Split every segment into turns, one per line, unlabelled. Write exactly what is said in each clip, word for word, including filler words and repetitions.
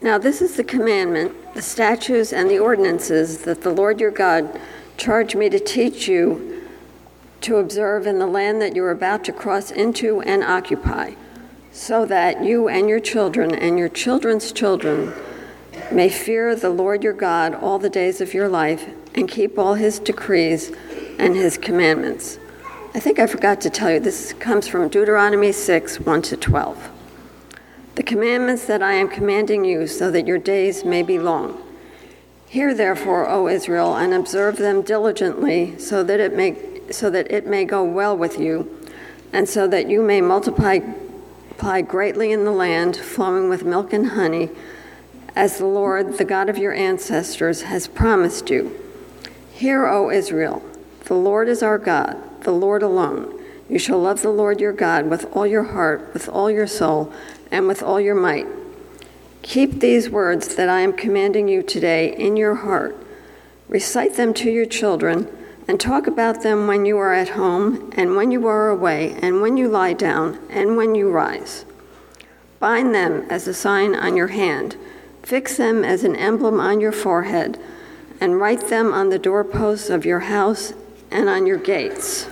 Now this is the commandment, the statutes, and the ordinances that the Lord your God charged me to teach you to observe in the land that you are about to cross into and occupy, so that you and your children and your children's children may fear the Lord your God all the days of your life and keep all his decrees and his commandments. I think I forgot to tell you, this comes from Deuteronomy six, one to twelve. The commandments that I am commanding you, so that your days may be long. Hear therefore, O Israel, and observe them diligently, so that it may so that it may go well with you, and so that you may multiply, multiply greatly in the land, flowing with milk and honey, as the Lord, the God of your ancestors, has promised you. Hear, O Israel, the Lord is our God, the Lord alone. You shall love the Lord your God with all your heart, with all your soul, and with all your might. Keep these words that I am commanding you today in your heart. Recite them to your children, and talk about them when you are at home, and when you are away, and when you lie down, and when you rise. Bind them as a sign on your hand. Fix them as an emblem on your forehead, and write them on the doorposts of your house and on your gates.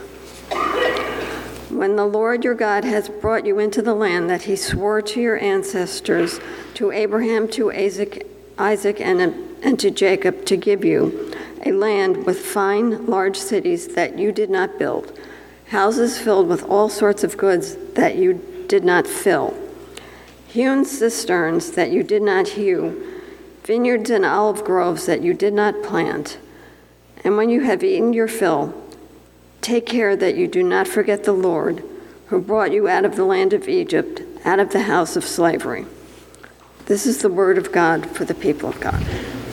When the Lord your God has brought you into the land that he swore to your ancestors, to Abraham, to Isaac, Isaac and, and to Jacob, to give you a land with fine, large cities that you did not build, houses filled with all sorts of goods that you did not fill, hewn cisterns that you did not hew, vineyards and olive groves that you did not plant. And when you have eaten your fill, take care that you do not forget the Lord, who brought you out of the land of Egypt, out of the house of slavery. This is the word of God for the people of God.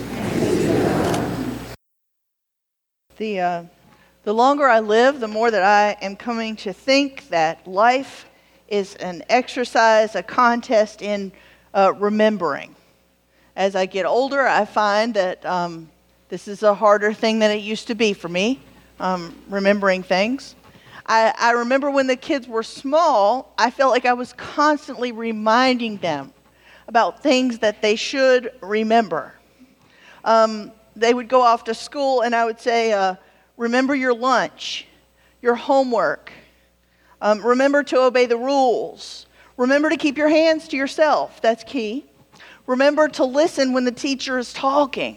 The, uh, the longer I live, the more that I am coming to think that life is an exercise, a contest in uh, remembering. As I get older, I find that um, this is a harder thing than it used to be for me. Um, remembering things. I, I remember when the kids were small, I felt like I was constantly reminding them about things that they should remember. Um, they would go off to school and I would say, uh, remember your lunch, your homework, um, remember to obey the rules, remember to keep your hands to yourself, that's key. Remember to listen when the teacher is talking.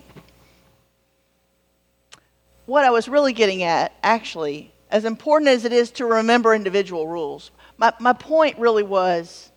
What I was really getting at, actually, as important as it is to remember individual rules, my, my point really was,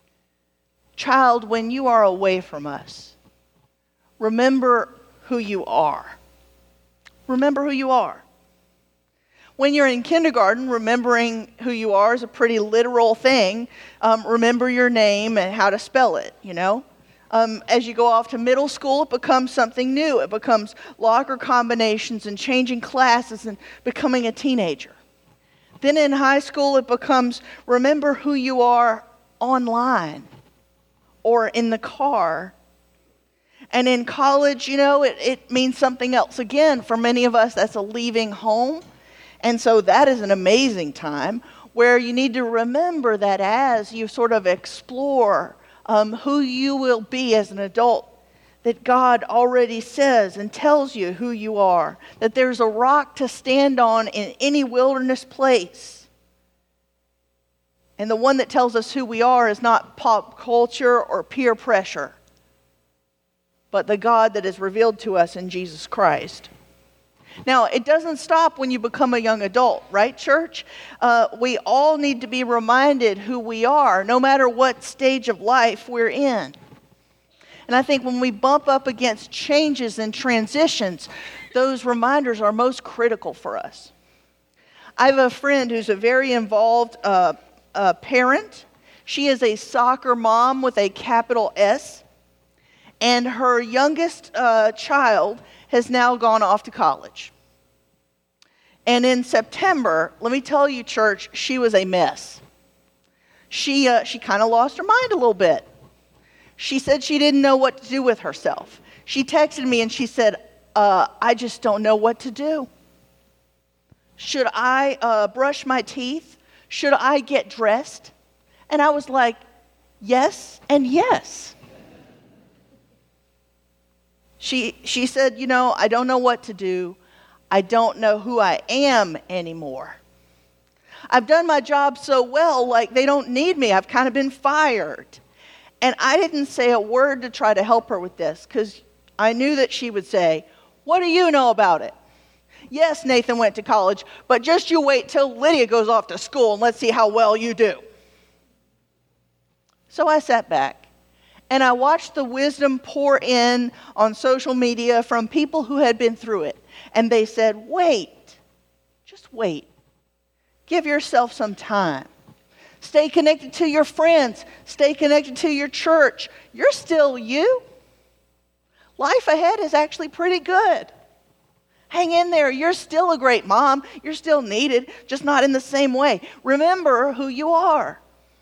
child, when you are away from us, remember who you are. Remember who you are. When you're in kindergarten, remembering who you are is a pretty literal thing. Um, remember your name and how to spell it, you know. Um, as you go off to middle school, it becomes something new. It becomes locker combinations and changing classes and becoming a teenager. Then in high school, it becomes remember who you are online or in the car. And in college, you know, it, it means something else. Again, for many of us, that's a leaving home. And so that is an amazing time where you need to remember that as you sort of explore Um, who you will be as an adult, that God already says and tells you who you are, that there's a rock to stand on in any wilderness place. And the one that tells us who we are is not pop culture or peer pressure, but the God that is revealed to us in Jesus Christ. Now, it doesn't stop when you become a young adult, right, church? Uh, we all need to be reminded who we are, no matter what stage of life we're in. And I think when we bump up against changes and transitions, those reminders are most critical for us. I have a friend who's a very involved uh, uh, parent. She is a soccer mom with a capital S, and her youngest uh, child has now gone off to college. And in September, let me tell you, church, she was a mess. She uh, she kind of lost her mind a little bit. She said she didn't know what to do with herself. She texted me and she said, uh, I just don't know what to do. Should I uh, brush my teeth? Should I get dressed? And I was like, yes and yes. She, she said, you know, I don't know what to do. I don't know who I am anymore. I've done my job so well, like they don't need me. I've kind of been fired. And I didn't say a word to try to help her with this because I knew that she would say, what do you know about it? Yes, Nathan went to college, but just you wait till Lydia goes off to school and let's see how well you do. So I sat back and I watched the wisdom pour in on social media from people who had been through it. And they said, wait, just wait. Give yourself some time. Stay connected to your friends. Stay connected to your church. You're still you. Life ahead is actually pretty good. Hang in there. You're still a great mom. You're still needed, just not in the same way. Remember who you are.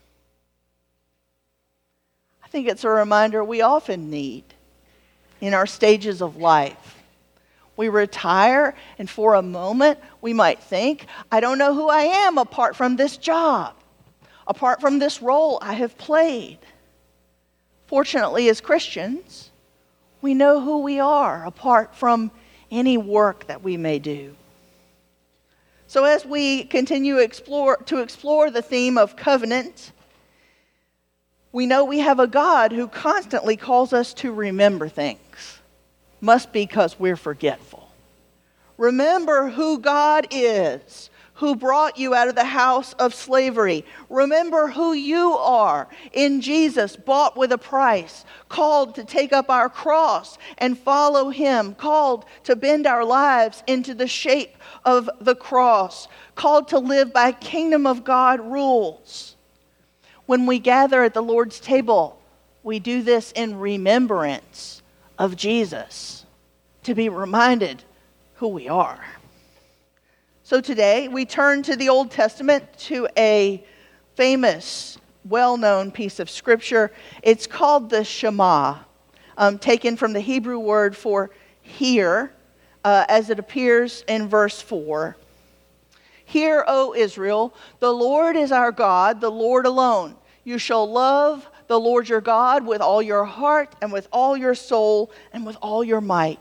I think it's a reminder we often need in our stages of life. We retire, and for a moment, we might think, I don't know who I am apart from this job, apart from this role I have played. Fortunately, as Christians, we know who we are apart from any work that we may do. So as we continue explore, to explore the theme of covenant, we know we have a God who constantly calls us to remember things. Must be because we're forgetful. Remember who God is, who brought you out of the house of slavery. Remember who you are in Jesus, bought with a price, called to take up our cross and follow Him, called to bend our lives into the shape of the cross, called to live by kingdom of God rules. When we gather at the Lord's table, we do this in remembrance of Jesus, to be reminded who we are. So today we turn to the Old Testament, to a famous, well-known piece of scripture. It's called the Shema, um, taken from the Hebrew word for hear, uh, as it appears in verse four. Hear, O Israel, the Lord is our God, the Lord alone. You shall love the Lord your God with all your heart and with all your soul and with all your might.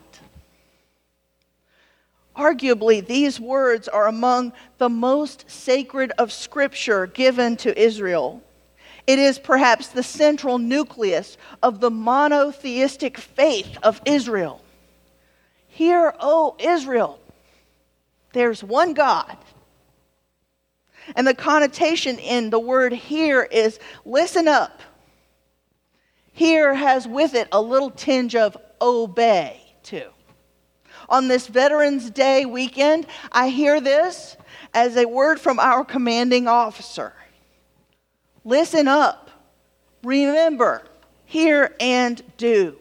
Arguably, these words are among the most sacred of Scripture given to Israel. It is perhaps the central nucleus of the monotheistic faith of Israel. Hear, O Israel, there's one God. And the connotation in the word hear is listen up. Hear has with it a little tinge of obey too. On this Veterans Day weekend, I hear this as a word from our commanding officer. Listen up. Remember. Hear and do.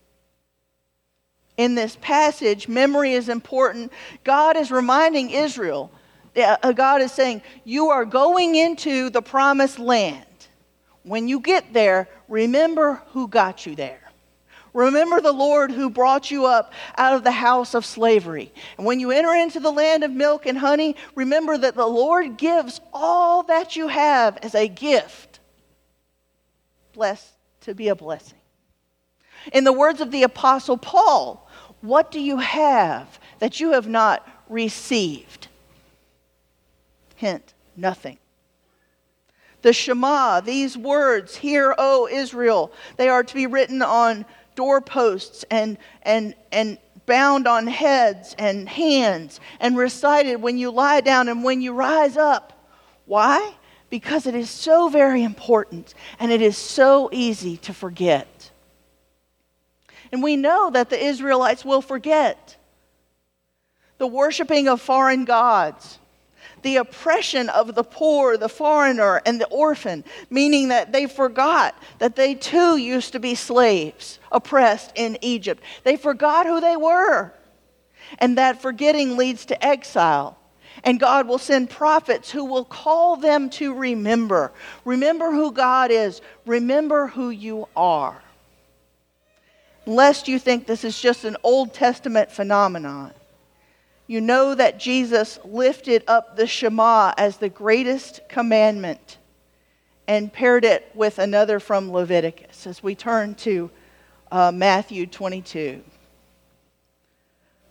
In this passage, memory is important. God is reminding Israel, God is saying, you are going into the promised land. When you get there, remember who got you there. Remember the Lord who brought you up out of the house of slavery. And when you enter into the land of milk and honey, remember that the Lord gives all that you have as a gift. Blessed to be a blessing. In the words of the Apostle Paul, what do you have that you have not received? Hint, nothing. The Shema, these words, hear, O Israel, they are to be written on doorposts and and and bound on heads and hands and recited when you lie down and when you rise up. Why? Because it is so very important and it is so easy to forget. And we know that the Israelites will forget. The worshiping of foreign gods, the oppression of the poor, the foreigner, and the orphan, meaning that they forgot that they too used to be slaves, oppressed in Egypt. They forgot who they were. And that forgetting leads to exile. And God will send prophets who will call them to remember. Remember who God is. Remember who you are. Lest you think this is just an Old Testament phenomenon, you know that Jesus lifted up the Shema as the greatest commandment and paired it with another from Leviticus as we turn to uh, Matthew twenty-two.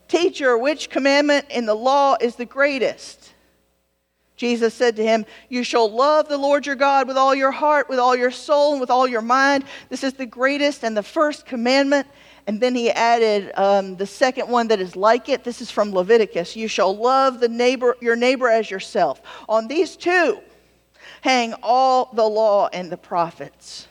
"Teacher, which commandment in the law is the greatest?" Jesus said to him, "You shall love the Lord your God with all your heart, with all your soul, and with all your mind. This is the greatest and the first commandment." And then he added um, the second one that is like it. This is from Leviticus. "You shall love the neighbor, your neighbor as yourself. On these two hang all the law and the prophets."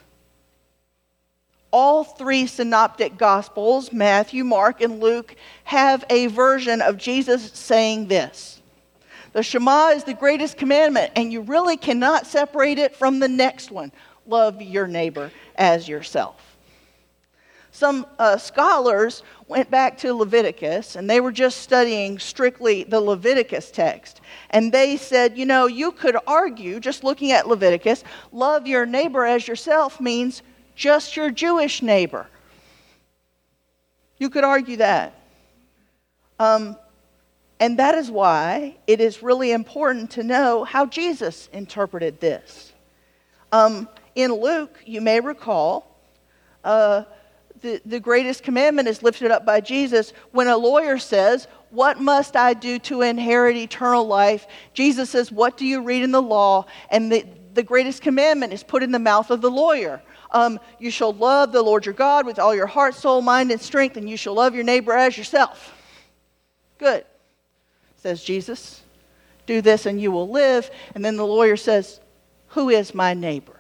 All three synoptic gospels, Matthew, Mark, and Luke, have a version of Jesus saying this. The Shema is the greatest commandment, and you really cannot separate it from the next one. Love your neighbor as yourself. Some uh, scholars went back to Leviticus, and they were just studying strictly the Leviticus text. And they said, you know, you could argue, just looking at Leviticus, love your neighbor as yourself means just your Jewish neighbor. You could argue that. Um, and that is why it is really important to know how Jesus interpreted this. Um, in Luke, you may recall, uh, the, the greatest commandment is lifted up by Jesus when a lawyer says, "What must I do to inherit eternal life?" Jesus says, "What do you read in the law?" And the, the greatest commandment is put in the mouth of the lawyer. Um, you shall love the Lord your God with all your heart, soul, mind, and strength, and you shall love your neighbor as yourself. Good, says Jesus. Do this and you will live. And then the lawyer says, "Who is my neighbor?"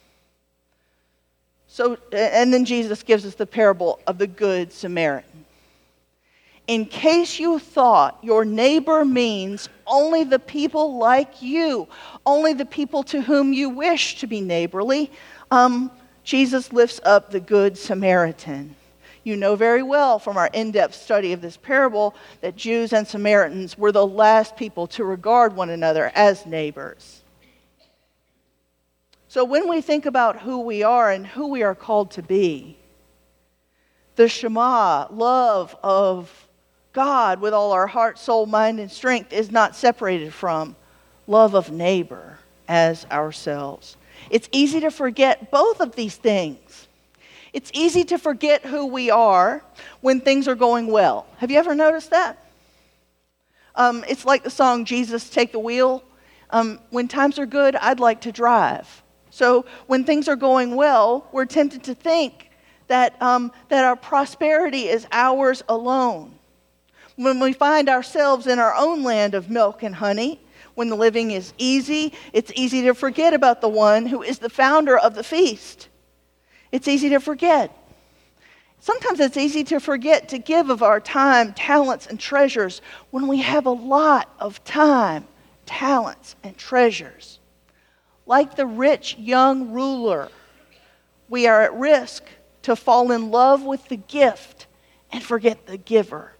So, and then Jesus gives us the parable of the Good Samaritan. In case you thought your neighbor means only the people like you, only the people to whom you wish to be neighborly, um, Jesus lifts up the Good Samaritan. You know very well from our in-depth study of this parable that Jews and Samaritans were the last people to regard one another as neighbors. So when we think about who we are and who we are called to be, the Shema, love of God with all our heart, soul, mind, and strength, is not separated from love of neighbor as ourselves. It's easy to forget both of these things. It's easy to forget who we are when things are going well. Have you ever noticed that? Um, it's like the song, "Jesus, Take the Wheel." Um, when times are good, I'd like to drive. So when things are going well, we're tempted to think that, um, that our prosperity is ours alone. When we find ourselves in our own land of milk and honey, when the living is easy, it's easy to forget about the one who is the founder of the feast. It's easy to forget. Sometimes it's easy to forget to give of our time, talents, and treasures when we have a lot of time, talents, and treasures. Like the rich young ruler, we are at risk to fall in love with the gift and forget the giver.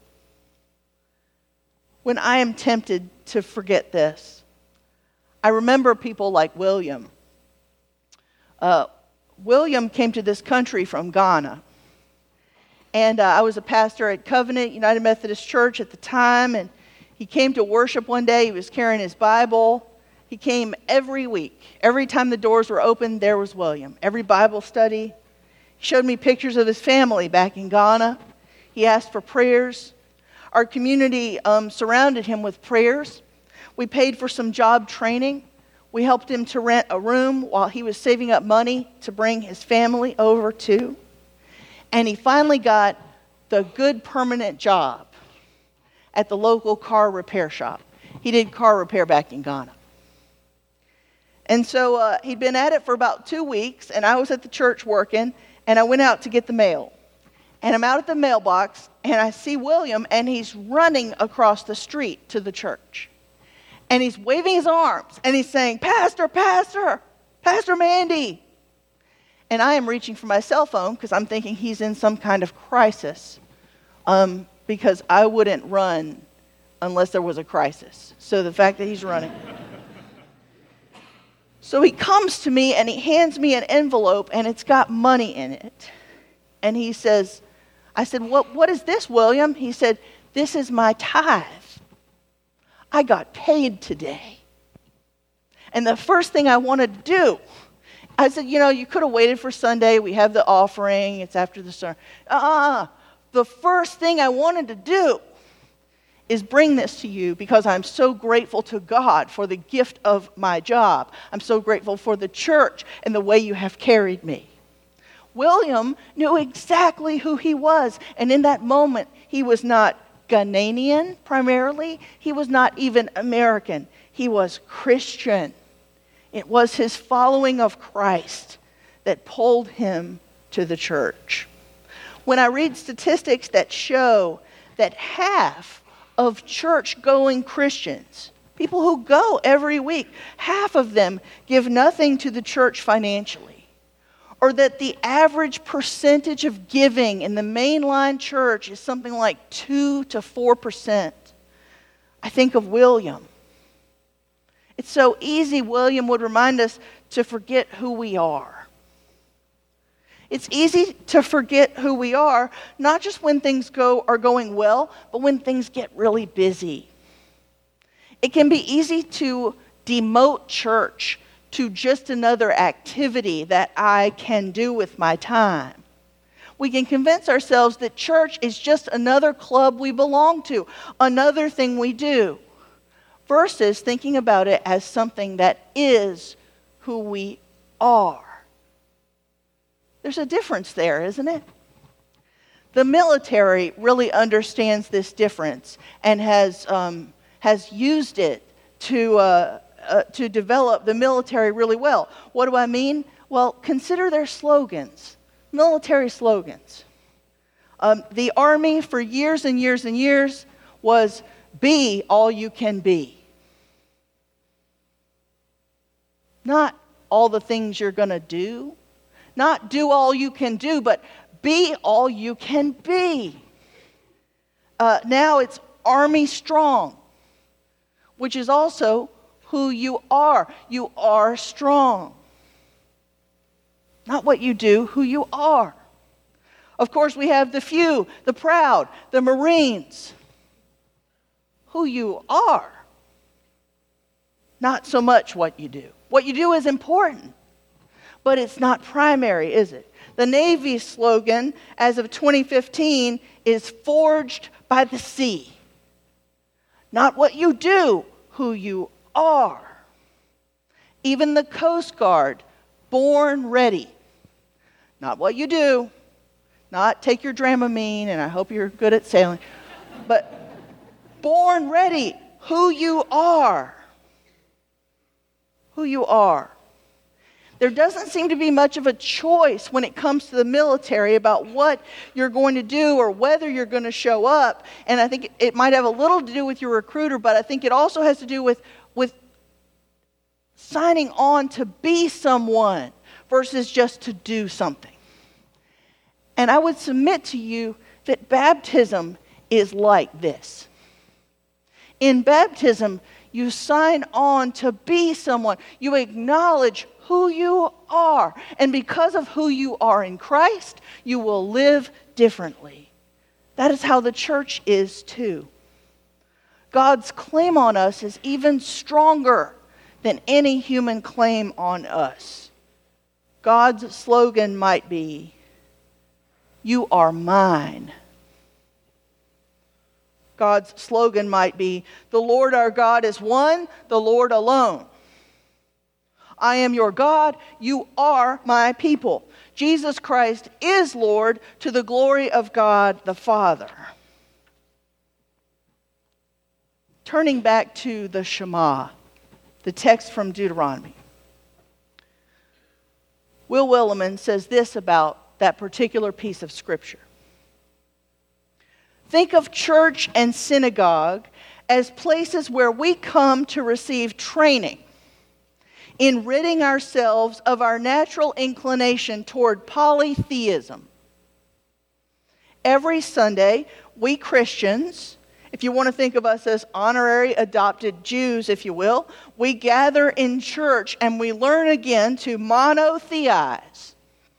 When I am tempted to forget this, I remember people like William. Uh, William came to this country from Ghana. And uh, I was a pastor at Covenant United Methodist Church at the time, and he came to worship one day. He was carrying his Bible. He came every week. Every time the doors were open, there was William. Every Bible study. He showed me pictures of his family back in Ghana. He asked for prayers. Our community um, surrounded him with prayers. We paid for some job training. We helped him to rent a room while he was saving up money to bring his family over to. And he finally got the good permanent job at the local car repair shop. He did car repair back in Ghana. And so uh, he'd been at it for about two weeks, and I was at the church working, and I went out to get the mail. And I'm out at the mailbox, and I see William, and he's running across the street to the church. And he's waving his arms, and he's saying, "Pastor, Pastor, Pastor Mandy." And I am reaching for my cell phone because I'm thinking he's in some kind of crisis, um, because I wouldn't run unless there was a crisis. So the fact that he's running. So he comes to me and he hands me an envelope and it's got money in it. And he says, I said, what, what is this, William? He said, "This is my tithe. I got paid today." And the first thing I wanted to do, I said, you know, you could have waited for Sunday. We have the offering. It's after the sermon. Uh-uh. The first thing I wanted to do is bring this to you because I'm so grateful to God for the gift of my job. I'm so grateful for the church and the way you have carried me. William knew exactly who he was, and in that moment, he was not Ghanaian primarily. He was not even American. He was Christian. It was his following of Christ that pulled him to the church. When I read statistics that show that half of church-going Christians, people who go every week, half of them give nothing to the church financially, or that the average percentage of giving in the mainline church is something like two to four percent, I think of William. It's so easy, William would remind us, to forget who we are. It's easy to forget who we are, not just when things go are going well, but when things get really busy. It can be easy to demote church to just another activity that I can do with my time. We can convince ourselves that church is just another club we belong to, another thing we do, versus thinking about it as something that is who we are. There's a difference there, isn't it? The military really understands this difference and has um, has used it to uh, uh, to develop the military really well. What do I mean? Well, consider their slogans, military slogans. Um, the Army for years and years and years was "Be all you can be." Not all the things you're going to do. Not do all you can do, but be all you can be. Uh, now it's Army Strong, which is also who you are. You are strong. Not what you do, who you are. Of course, we have the few, the proud, the Marines. Who you are. Not so much what you do. What you do is important, but it's not primary, is it? The Navy's slogan, as of twenty fifteen, is forged by the sea. Not what you do, who you are. Even the Coast Guard, born ready. Not what you do, not take your Dramamine, and I hope you're good at sailing, but born ready, who you are. Who you are. There doesn't seem to be much of a choice when it comes to the military about what you're going to do or whether you're going to show up. And I think it might have a little to do with your recruiter, but I think it also has to do with, with signing on to be someone versus just to do something. And I would submit to you that baptism is like this. In baptism, you sign on to be someone. You acknowledge who you are. And because of who you are in Christ, you will live differently. That is how the church is too. God's claim on us is even stronger than any human claim on us. God's slogan might be, "You are mine." God's slogan might be, "The Lord our God is one, the Lord alone. I am your God, you are my people. Jesus Christ is Lord to the glory of God the Father." Turning back to the Shema, the text from Deuteronomy. Will Willimon says this about that particular piece of Scripture. Think of church and synagogue as places where we come to receive training in ridding ourselves of our natural inclination toward polytheism. Every Sunday, we Christians, if you want to think of us as honorary adopted Jews, if you will, we gather in church and we learn again to monotheize.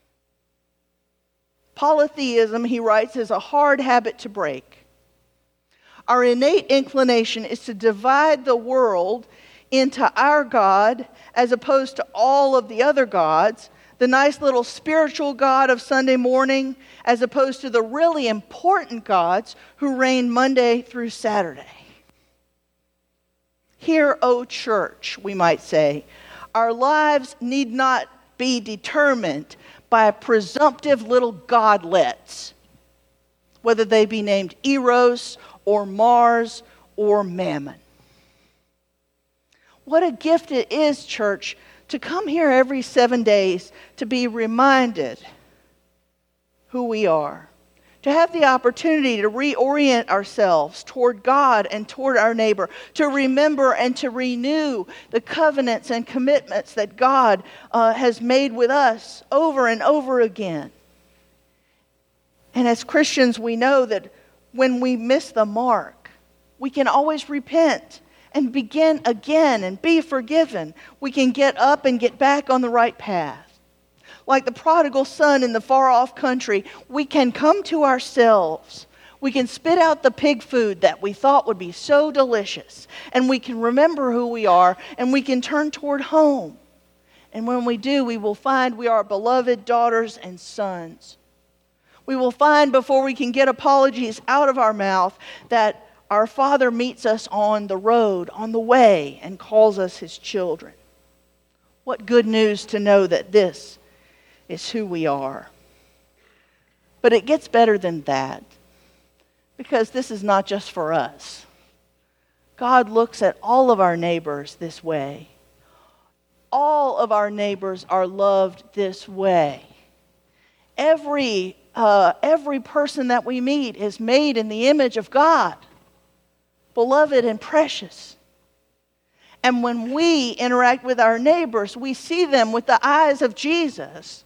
Polytheism, he writes, is a hard habit to break. Our innate inclination is to divide the world into our God as opposed to all of the other gods, the nice little spiritual God of Sunday morning as opposed to the really important gods who reign Monday through Saturday. Here, O church, we might say, our lives need not be determined by presumptive little godlets, whether they be named Eros or Mars or Mammon. What a gift it is, church, to come here every seven days to be reminded who we are, to have the opportunity to reorient ourselves toward God and toward our neighbor, to remember and to renew the covenants and commitments that God uh, has made with us over and over again. And as Christians, we know that when we miss the mark, we can always repent and begin again and be forgiven. We can get up and get back on the right path. Like the prodigal son in the far-off country, we can come to ourselves. We can spit out the pig food that we thought would be so delicious. And we can remember who we are, and we can turn toward home. And when we do, we will find we are beloved daughters and sons. We will find before we can get apologies out of our mouth that our Father meets us on the road, on the way, and calls us His children. What good news to know that this is who we are. But it gets better than that, because this is not just for us. God looks at all of our neighbors this way. All of our neighbors are loved this way. Every, uh, every person that we meet is made in the image of God, beloved and precious. And when we interact with our neighbors, we see them with the eyes of Jesus.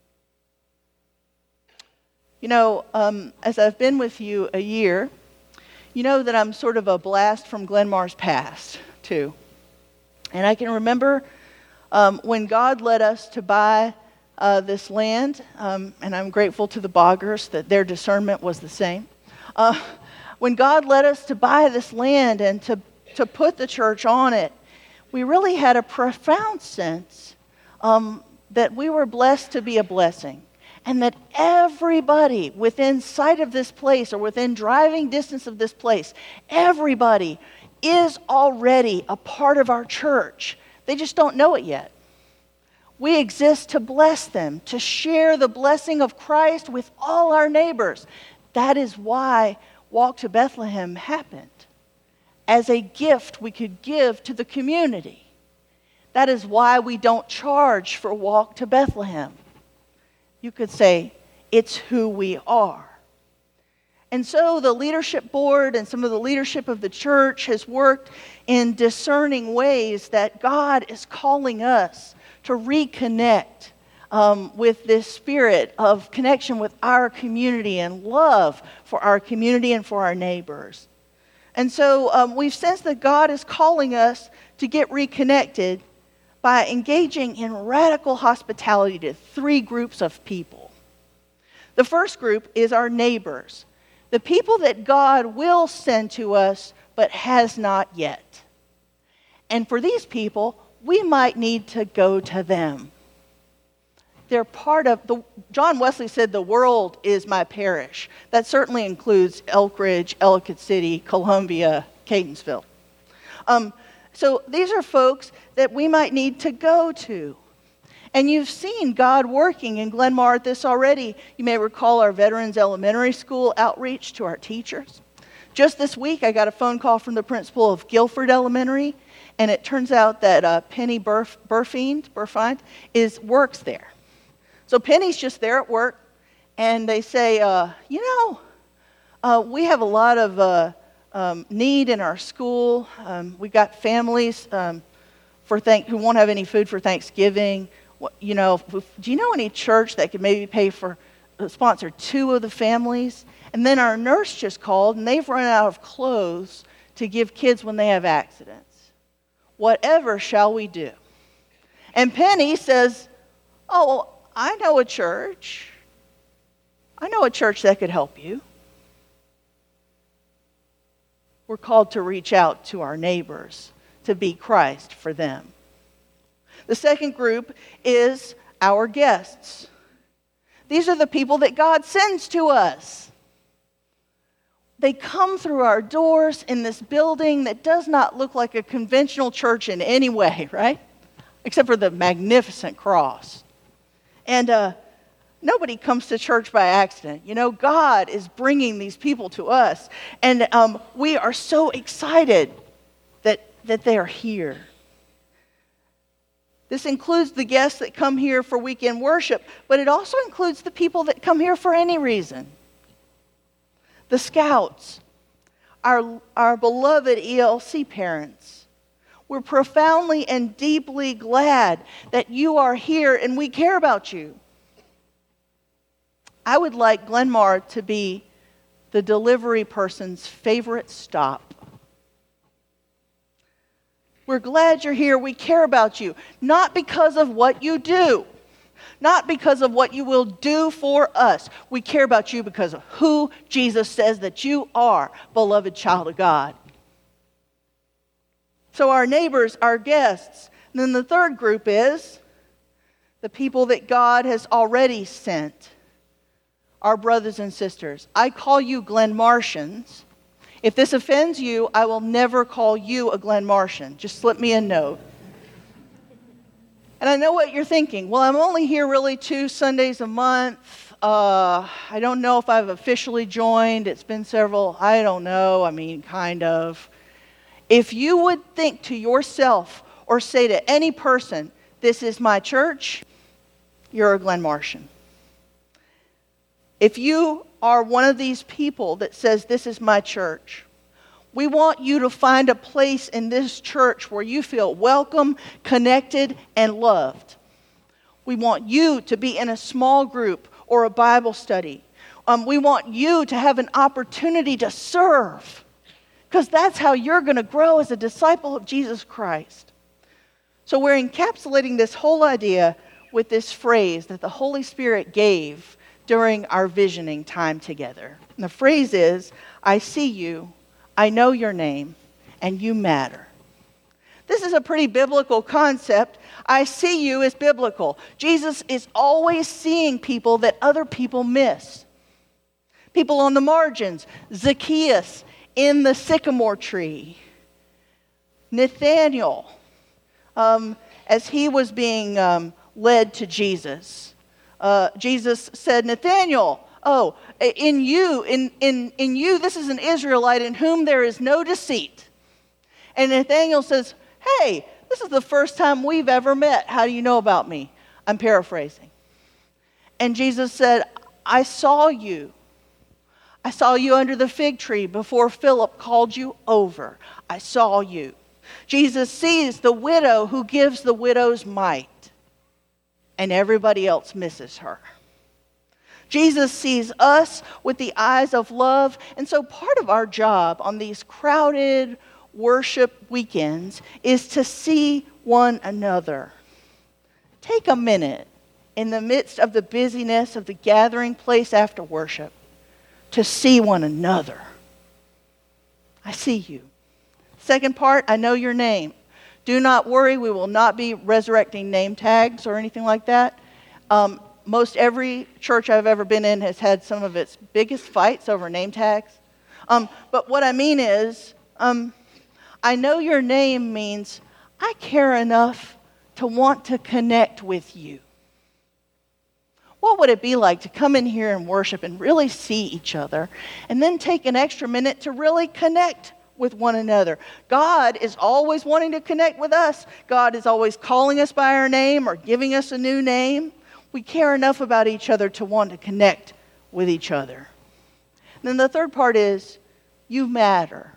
You know, um, as I've been with you a year, you know that I'm sort of a blast from Glenmar's past, too. And I can remember um, when God led us to buy uh, this land, um, and I'm grateful to the Boggers that their discernment was the same. Uh, when God led us to buy this land and to, to put the church on it, we really had a profound sense um, that we were blessed to be a blessing. And that everybody within sight of this place or within driving distance of this place, everybody is already a part of our church. They just don't know it yet. We exist to bless them, to share the blessing of Christ with all our neighbors. That is why Walk to Bethlehem happened, as a gift we could give to the community. That is why we don't charge for Walk to Bethlehem. You could say, it's who we are. And so the leadership board and some of the leadership of the church has worked in discerning ways that God is calling us to reconnect um, with this spirit of connection with our community and love for our community and for our neighbors. And so um, we've sensed that God is calling us to get reconnected by engaging in radical hospitality to three groups of people. The first group is our neighbors, the people that God will send to us but has not yet. And for these people, we might need to go to them. They're part of, the. John Wesley said, the world is my parish. That certainly includes Elk Ridge, Ellicott City, Columbia, Catonsville. Um, So these are folks that we might need to go to. And you've seen God working in Glenmar at this already. You may recall our Veterans Elementary School outreach to our teachers. Just this week, I got a phone call from the principal of Guilford Elementary, and it turns out that uh, Penny Burf- Burfind, Burfind is works there. So Penny's just there at work, and they say, uh, you know, uh, we have a lot of Uh, Um, need in our school. Um, we've got families um, for thank- who won't have any food for Thanksgiving. What, you know, if, do you know any church that could maybe pay for uh, sponsor two of the families? And then our nurse just called, and they've run out of clothes to give kids when they have accidents. Whatever shall we do? And Penny says, "Oh, well, I know a church. I know a church that could help you." We're called to reach out to our neighbors, to be Christ for them. The second group is our guests. These are the people that God sends to us. they come through our doors in this building that does not look like a conventional church in any way, right? Except for the magnificent cross. And uh, nobody comes to church by accident. You know, God is bringing these people to us. And um, we are so excited that, that they are here. This includes the guests that come here for weekend worship, but it also includes the people that come here for any reason. The Scouts, our, our beloved E L C parents. We're profoundly and deeply glad that you are here and we care about you. I would like Glenmar to be the delivery person's favorite stop. We're glad you're here. We care about you. Not because of what you do. Not because of what you will do for us. We care about you because of who Jesus says that you are, beloved child of God. So our neighbors, our guests. And then the third group is the people that God has already sent. Our brothers and sisters. I call you Glenmartians. If this offends you, I will never call you a Glenmartian. Just slip me a note. And I know what you're thinking. Well, I'm only here really two Sundays a month. Uh, I don't know if I've officially joined. It's been several, I don't know. I mean, kind of. If you would think to yourself or say to any person, this is my church, you're a Glenmartian. If you are one of these people that says, this is my church, we want you to find a place in this church where you feel welcome, connected, and loved. We want you to be in a small group or a Bible study. Um, we want you to have an opportunity to serve, because that's how you're going to grow as a disciple of Jesus Christ. So we're encapsulating this whole idea with this phrase that the Holy Spirit gave during our visioning time together. And the phrase is, I see you, I know your name, and you matter. This is a pretty biblical concept. I see you is biblical. Jesus is always seeing people that other people miss. People on the margins. Zacchaeus in the sycamore tree. Nathanael, um, as he was being um, led to Jesus. Uh, Jesus said, Nathanael, oh, in you, in, in, in you, this is an Israelite in whom there is no deceit. And Nathanael says, hey, this is the first time we've ever met. How do you know about me? I'm paraphrasing. And Jesus said, I saw you. I saw you under the fig tree before Philip called you over. I saw you. Jesus sees the widow who gives the widow's mite, and everybody else misses her. Jesus sees us with the eyes of love. And so part of our job on these crowded worship weekends is to see one another. Take a minute in the midst of the busyness of the gathering place after worship to see one another. I see you. Second part, I know your name. Do not worry, we will not be resurrecting name tags or anything like that. Um, Most every church I've ever been in has had some of its biggest fights over name tags. Um, but what I mean is, um, I know your name means I care enough to want to connect with you. What would it be like to come in here and worship and really see each other, and then take an extra minute to really connect with one another? God is always wanting to connect with us. God is always calling us by our name or giving us a new name. We care enough about each other to want to connect with each other. And then the third part is, you matter.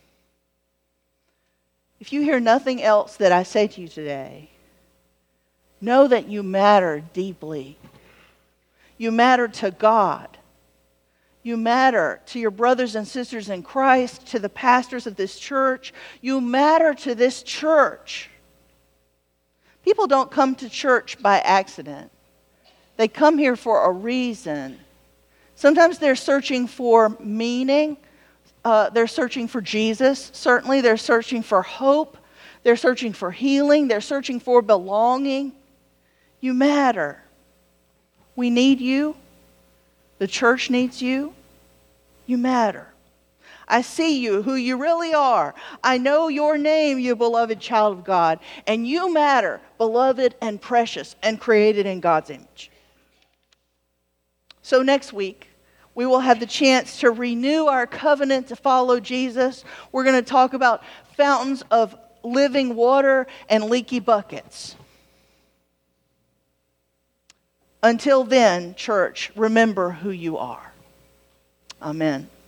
If you hear nothing else that I say to you today, know that you matter deeply. You matter to God. You matter to your brothers and sisters in Christ, to the pastors of this church. You matter to this church. People don't come to church by accident. They come here for a reason. Sometimes they're searching for meaning. Uh, they're searching for Jesus. Certainly they're searching for hope. They're searching for healing. They're searching for belonging. You matter. We need you. The church needs you. You matter. I see you, who you really are. I know your name, you beloved child of God. And you matter, beloved and precious and created in God's image. So next week, we will have the chance to renew our covenant to follow Jesus. We're going to talk about fountains of living water and leaky buckets. Until then, church, remember who you are. Amen.